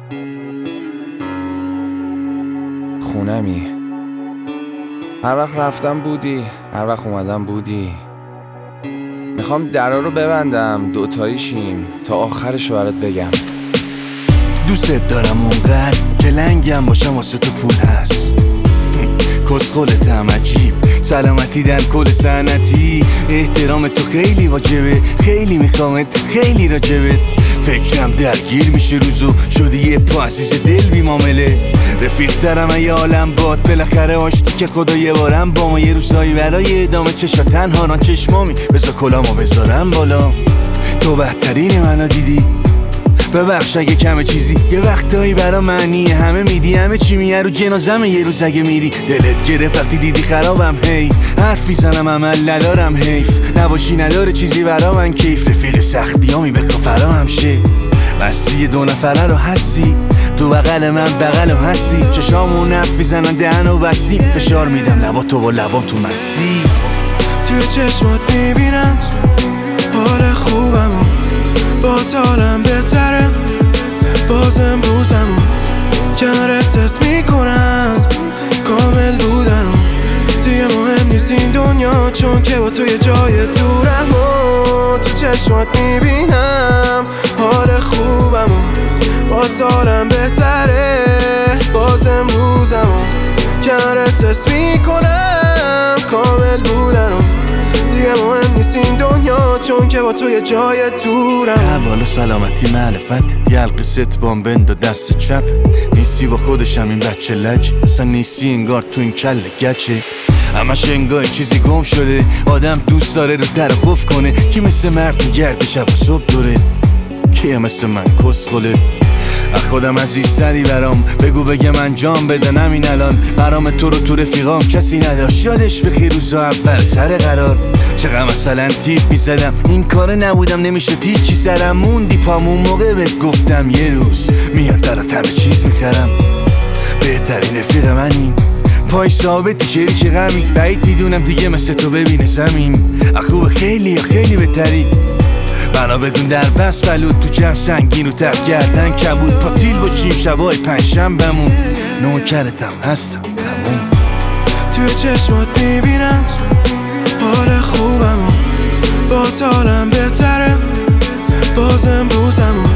خونمی، هر وقت رفتم بودی، هر وقت اومدم بودی. میخوام درا رو ببندم دوتایی شیم تا آخرش رو برات بگم. دوست دارم اونقدر که لنگم باشم واسه تو پول هست. کسخلتم عجیب، سلامتی در کل سنتی. احترام تو خیلی واجبه، خیلی میخوامت، خیلی راجبت. فکرم درگیر میشه روزو، شدی یه پا عزیز دل بی معامله. رفیق دارم یه عالم باد، بالاخره آشتی که خدا یه بارم با ما. یه روزایی برای ادامه چشا تنها ران چشمامی، بذار کلامو بذارم بالا. تو بهترین منو دیدی، ببخش اگه کمه چیزی. یه وقتایی برا معنی همه میدی، همه چی میه رو جنازمه. یه روز اگه میری دلت گرفت وقتی دیدی خرابم. هی حرفی زنم عمل ندارم، حیف نباشی نداره چیزی برا من کیف. رفیق سختیامی بخوا فرا همشه، بستی دو نفره رو هستی. تو بغل من بغل هستی، چشامون حرفی زنن دهنو بستی. فشار میدم لبا تو با لبام تو مستی. توی چشمات میبینم حال خوبمو، با تالم بهتره باز امروزمو. کنارت تست میکنم کامل بودنم، دیگه مهم نیست این دنیا چون که با تو یه جای دورم. و تو چشمات میبینم حال خوبمو، با تالم بهتره باز امروزمو. کنارت تست میکنم کامل بودنم، دیگه مهم نیست این دنیا چون که با تو یه جای دورم. بالا سلامتی معرفت، یلق ست بام بند و دست چپ. نیستی با خودشم این بچه لج، اصلا نیستی انگار تو این کل گچه. همش انگار چیزی گم شده، آدم دوست داره رو در قف کنه. کی مثل مرد میگرده شب و صبح دوره، کیه مثل من کسخله. خودم عزیزتری برام، بگو بگم انجام بدن همین الان. برام تو رو تو رفیقام کسی نداشت، یادش بخیر روزا اول سر قرار. چقدر مثلا تیپ میزدم این کار نبودم، نمیشه هیچی سرم موندی پامون. موقع بهت گفتم یه روز میاد درات همه چیز میکردم. بهترین رفیق منی، پای ثابتی شریک غمی. بعید میدونم دیگه مثل تو ببینه زمین. خوب خیلی خیلی بهتری، بنا بدون در بس بلود. تو جمع سنگین و تق گردن کبود، پاتیل باشیم شبای پنجشنبه‌مون. نوکرتم هستم تموم. توی چشمات میبینم حال خوبمو، با تالم بهتره باز امروزمو.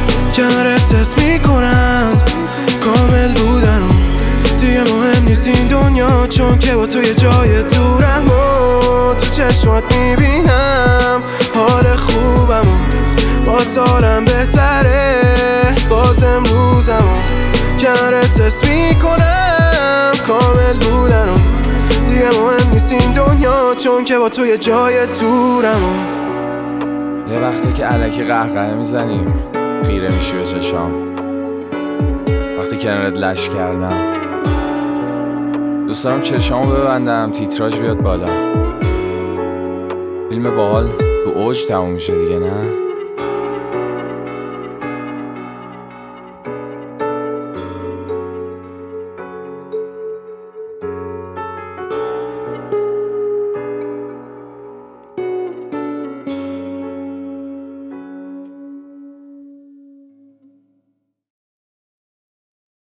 کنارت تست میکنم کامل بودنم، دیگه مهم نیست این دنیا چون که با تو یه جای دورم. و تو چشمات میبینم حال خوبمو، با تالم بهتره باز امروزمو. کنارت تست میکنم کامل بودنم، دیگه مهم نیست این دنیا چون که با تو یه جای دورمو. یه وقتی که الکی قهقه میزنیم خیره میشی به چشام، وقتی کنارت لش کردم. دوست دارم چشامو ببندم تیتراژ بیاد بالا، فیلم باحال تو اوج تموم میشه دیگه نه؟